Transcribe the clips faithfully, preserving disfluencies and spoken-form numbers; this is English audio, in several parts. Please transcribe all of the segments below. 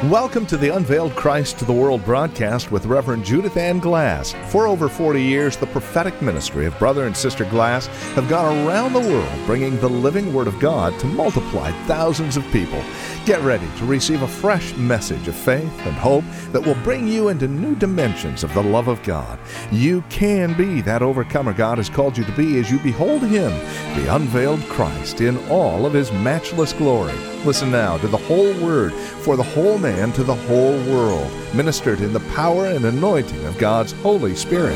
Welcome to the Unveiled Christ to the World broadcast with Reverend Judith Ann Glass. For over forty years, the prophetic ministry of Brother and Sister Glass have gone around the world bringing the living Word of God to multiply thousands of people. Get ready to receive a fresh message of faith and hope that will bring you into new dimensions of the love of God. You can be that overcomer God has called you to be as you behold Him, the unveiled Christ, in all of His matchless glory. Listen now to the whole Word for the whole man to the whole world, ministered in the power and anointing of God's Holy Spirit.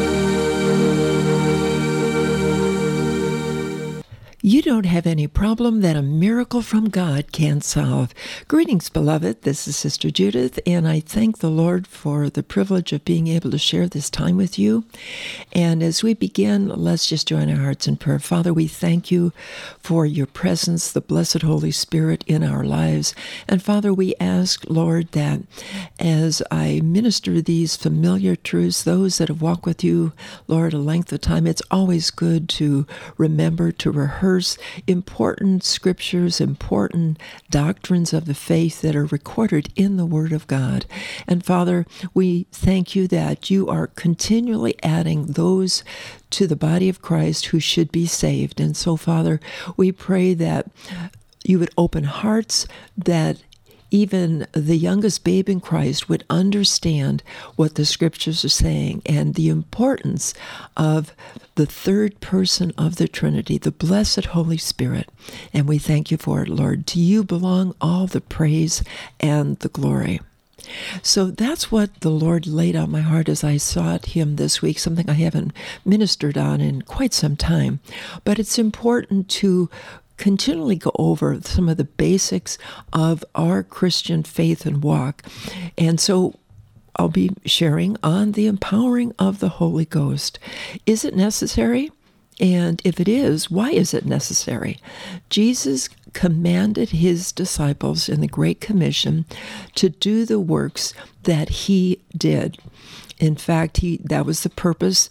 You don't have any problem that a miracle from God can't solve. Greetings, beloved. This is Sister Judith, and I thank the Lord for the privilege of being able to share this time with you. And as we begin, let's just join our hearts in prayer. Father, we thank you for your presence, the blessed Holy Spirit in our lives. And Father, we ask, Lord, that as I minister these familiar truths, those that have walked with you, Lord, a length of time, it's always good to remember to rehearse important scriptures, important doctrines of the faith that are recorded in the Word of God. And Father, we thank you that you are continually adding those to the body of Christ who should be saved. And so, Father, we pray that you would open hearts, that even the youngest babe in Christ would understand what the scriptures are saying and the importance of the third person of the Trinity, the blessed Holy Spirit. And we thank you for it, Lord. To you belong all the praise and the glory. So that's what the Lord laid on my heart as I sought Him this week, something I haven't ministered on in quite some time. But it's important to continually go over some of the basics of our Christian faith and walk. And so I'll be sharing on the empowering of the Holy Ghost. Is it necessary? And if it is, why is it necessary? Jesus commanded His disciples in the Great Commission to do the works that He did. In fact, he that was the purpose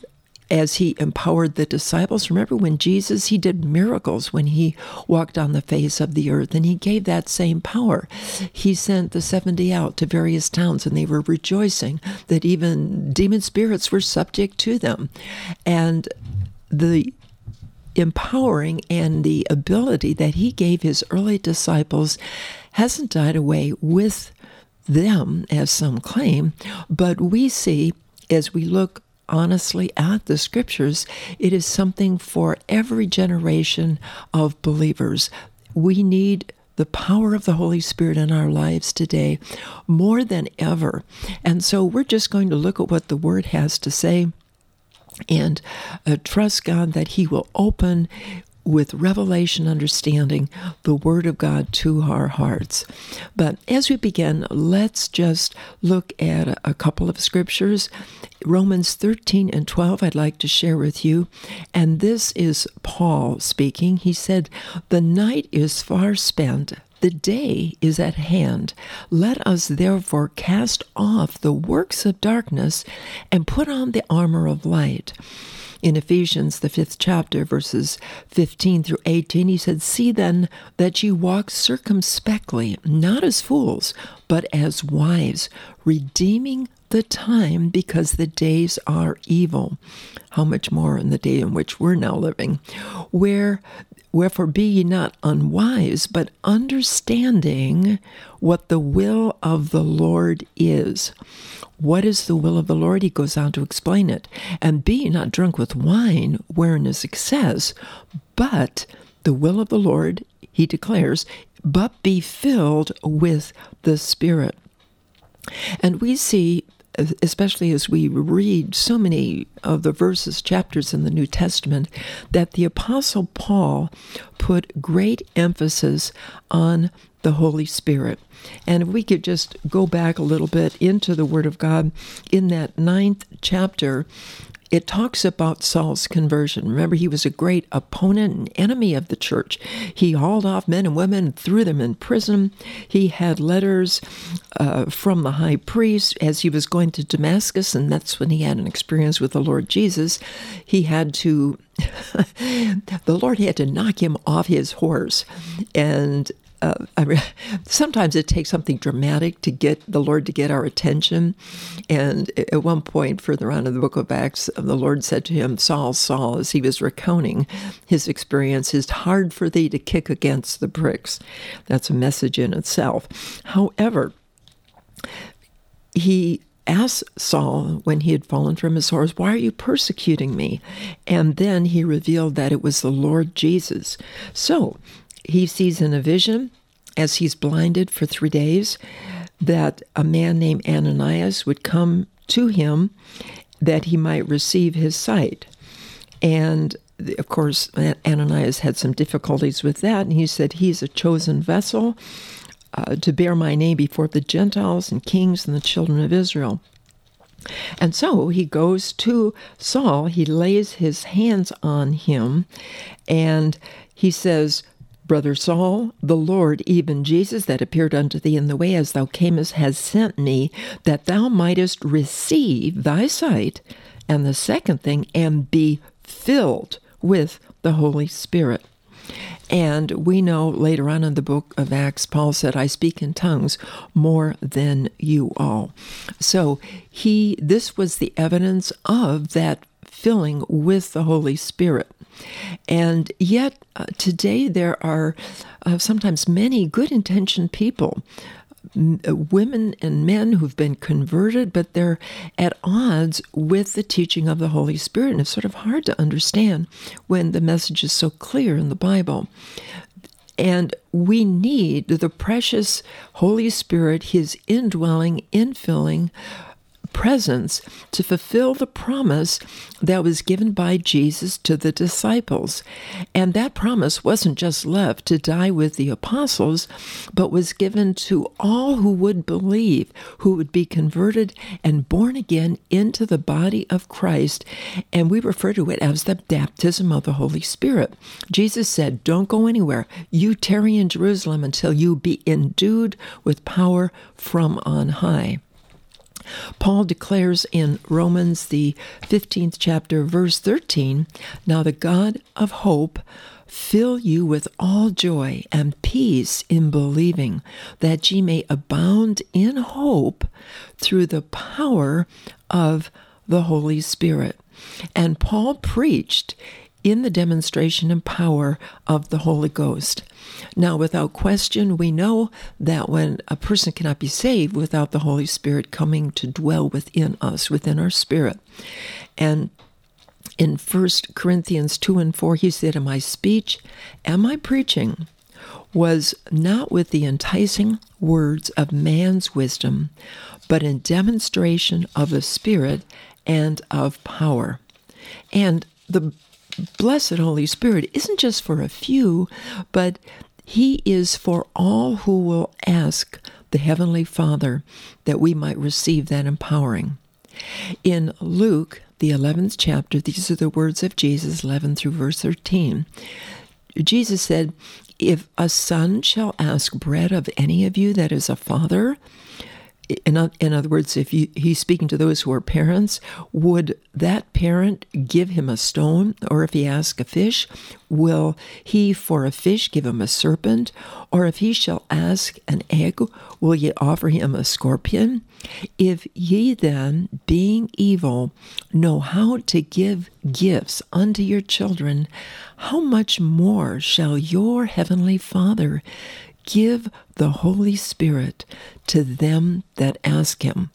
as He empowered the disciples. Remember when Jesus, He did miracles when He walked on the face of the earth, and He gave that same power. He sent the seventy out to various towns, and they were rejoicing that even demon spirits were subject to them. And the empowering and the ability that He gave His early disciples hasn't died away with them, as some claim, but we see, as we look honestly at the scriptures, it is something for every generation of believers. We need the power of the Holy Spirit in our lives today more than ever. And so we're just going to look at what the Word has to say and uh, trust God that He will open with revelation understanding the Word of God to our hearts. But as we begin, let's just look at a, a couple of scriptures. Romans thirteen and twelve I'd like to share with you. And this is Paul speaking. He said, "The night is far spent, the day is at hand. Let us therefore cast off the works of darkness and put on the armor of light." In Ephesians, the fifth chapter, verses fifteen through eighteen, he said, "See then that ye walk circumspectly, not as fools, but as wise, redeeming the time, because the days are evil." How much more in the day in which we're now living? Where Wherefore be ye not unwise, but understanding what the will of the Lord is. What is the will of the Lord? He goes on to explain it. "And be ye not drunk with wine, wherein is excess, but the will of the Lord," he declares, "but be filled with the Spirit." And we see, especially as we read so many of the verses, chapters in the New Testament, that the Apostle Paul put great emphasis on the Holy Spirit. And if we could just go back a little bit into the Word of God, in that ninth chapter, it talks about Saul's conversion. Remember, he was a great opponent and enemy of the church. He hauled off men and women and threw them in prison. He had letters uh, from the high priest as he was going to Damascus, and that's when he had an experience with the Lord Jesus. He had to, the Lord had to knock him off his horse and uh, I re- sometimes it takes something dramatic to get the Lord to get our attention. And at one point further on in the book of Acts, the Lord said to him, Saul, Saul, as he was recounting his experience, it's hard for thee to kick against the pricks. That's a message in itself. However, he asked Saul when he had fallen from his horse, why are you persecuting me? And then he revealed that it was the Lord Jesus. So he sees in a vision, as he's blinded for three days, that a man named Ananias would come to him that he might receive his sight. And of course, Ananias had some difficulties with that, and he said, he's a chosen vessel Uh, to bear my name before the Gentiles and kings and the children of Israel. And so he goes to Saul, he lays his hands on him, and he says, Brother Saul, the Lord, even Jesus, that appeared unto thee in the way as thou camest, has sent me, that thou mightest receive thy sight, and the second thing, and be filled with the Holy Spirit. And we know later on in the book of Acts, Paul said, I speak in tongues more than you all. So he, this was the evidence of that filling with the Holy Spirit. And yet uh, today there are uh, sometimes many good-intentioned people, women and men who've been converted, but they're at odds with the teaching of the Holy Spirit. And it's sort of hard to understand when the message is so clear in the Bible. And we need the precious Holy Spirit, his indwelling, infilling presence to fulfill the promise that was given by Jesus to the disciples. And that promise wasn't just left to die with the apostles, but was given to all who would believe, who would be converted and born again into the body of Christ. And we refer to it as the baptism of the Holy Spirit. Jesus said, don't go anywhere. You tarry in Jerusalem until you be endued with power from on high. Paul declares in Romans, the fifteenth chapter, verse thirteen, now the God of hope fill you with all joy and peace in believing, that ye may abound in hope through the power of the Holy Spirit. And Paul preached in the demonstration and power of the Holy Ghost. Now, without question, we know that when a person cannot be saved without the Holy Spirit coming to dwell within us, within our spirit. And in First Corinthians two and four, he said, and my speech and my preaching was not with the enticing words of man's wisdom, but in demonstration of the Spirit and of power. And the blessed Holy Spirit isn't just for a few, but he is for all who will ask the Heavenly Father that we might receive that empowering. In Luke, the eleventh chapter, these are the words of Jesus, eleven through verse thirteen. Jesus said, if a son shall ask bread of any of you that is a father, In, in other words, if you, he's speaking to those who are parents, would that parent give him a stone? Or if he asks a fish, will he for a fish give him a serpent? Or if he shall ask an egg, will ye offer him a scorpion? If ye then, being evil, know how to give gifts unto your children, how much more shall your heavenly Father give the Holy Spirit to them that ask him?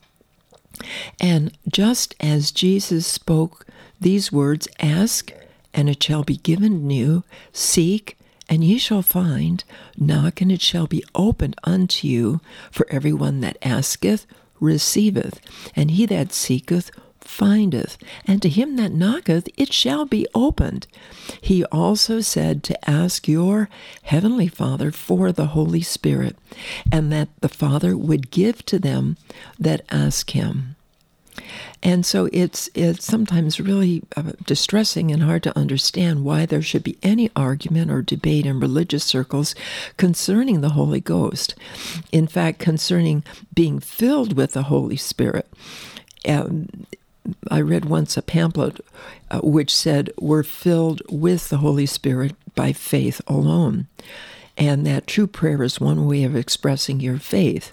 And just as Jesus spoke these words, ask, and it shall be given you, seek, and ye shall find, knock, and it shall be opened unto you, for everyone that asketh receiveth, and he that seeketh findeth, and to him that knocketh it shall be opened. He also said to ask your heavenly Father for the Holy Spirit, and that the Father would give to them that ask him. And so it's it's sometimes really uh, distressing and hard to understand why there should be any argument or debate in religious circles concerning the Holy Ghost. In fact, concerning being filled with the Holy Spirit. Um, I read once a pamphlet uh, which said, we're filled with the Holy Spirit by faith alone. And that true prayer is one way of expressing your faith.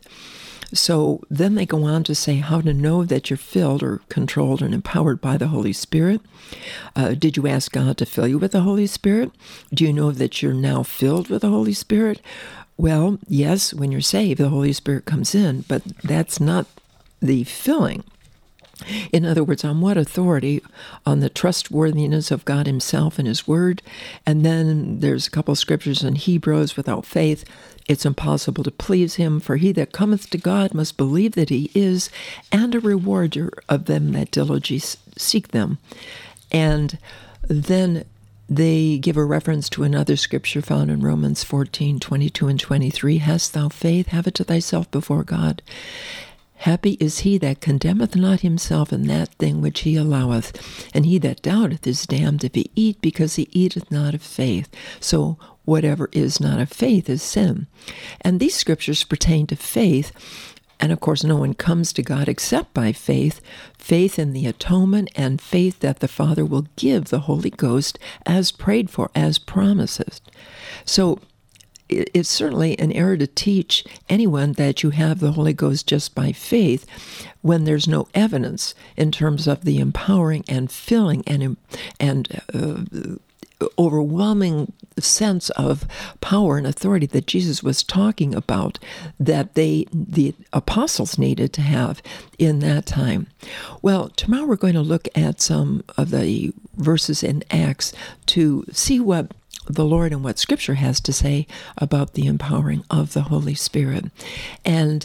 So then they go on to say how to know that you're filled or controlled and empowered by the Holy Spirit. Uh, did you ask God to fill you with the Holy Spirit? Do you know that you're now filled with the Holy Spirit? Well, yes, when you're saved, the Holy Spirit comes in, but that's not the filling. In other words, on what authority? On the trustworthiness of God himself and his word. And then there's a couple of scriptures in Hebrews, without faith, it's impossible to please him. For he that cometh to God must believe that he is, and a rewarder of them that diligently seek them. And then they give a reference to another scripture found in Romans fourteen, twenty-two and twenty-three. Hast thou faith? Have it to thyself before God. Happy is he that condemneth not himself in that thing which he alloweth. And he that doubteth is damned if he eat, because he eateth not of faith. So whatever is not of faith is sin. And these scriptures pertain to faith. And of course, no one comes to God except by faith, faith in the atonement, and faith that the Father will give the Holy Ghost as prayed for, as promises. So it's certainly an error to teach anyone that you have the Holy Ghost just by faith when there's no evidence in terms of the empowering and filling and and uh, overwhelming sense of power and authority that Jesus was talking about, that they the apostles needed to have in that time. Well, tomorrow we're going to look at some of the verses in Acts to see what the Lord and what Scripture has to say about the empowering of the Holy Spirit. And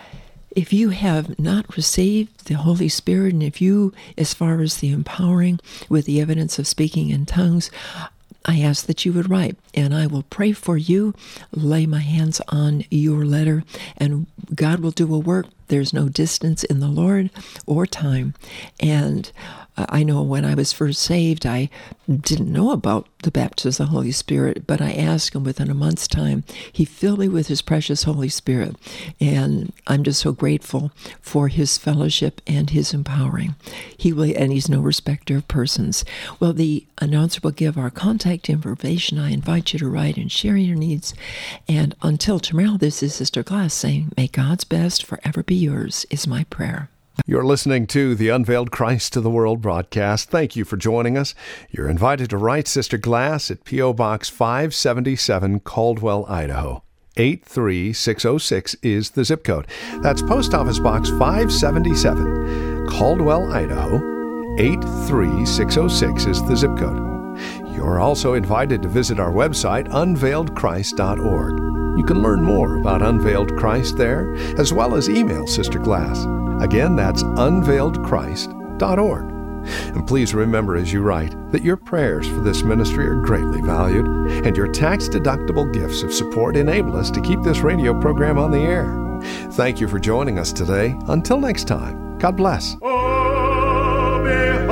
if you have not received the Holy Spirit, and if you, as far as the empowering with the evidence of speaking in tongues, I ask that you would write, and I will pray for you, lay my hands on your letter, and God will do a work. There's no distance in the Lord or time. And I know when I was first saved, I didn't know about the baptism of the Holy Spirit, but I asked him within a month's time. He filled me with his precious Holy Spirit, and I'm just so grateful for his fellowship and his empowering. He will, and he's no respecter of persons. Well, the announcer will give our contact information. I invite you to write and share your needs. And until tomorrow, this is Sister Glass saying, may God's best forever be yours, is my prayer. You're listening to the Unveiled Christ to the World broadcast. Thank you for joining us. You're invited to write Sister Glass at P O. Box five seventy-seven, Caldwell, Idaho. eight three six oh six is the zip code. That's Post Office Box five seventy-seven, Caldwell, Idaho. eight three six oh six is the zip code. You're also invited to visit our website, unveiled christ dot org. You can learn more about Unveiled Christ there, as well as email Sister Glass. Again, that's unveiled christ dot org. And please remember as you write that your prayers for this ministry are greatly valued, and your tax-deductible gifts of support enable us to keep this radio program on the air. Thank you for joining us today. Until next time, God bless. Oh,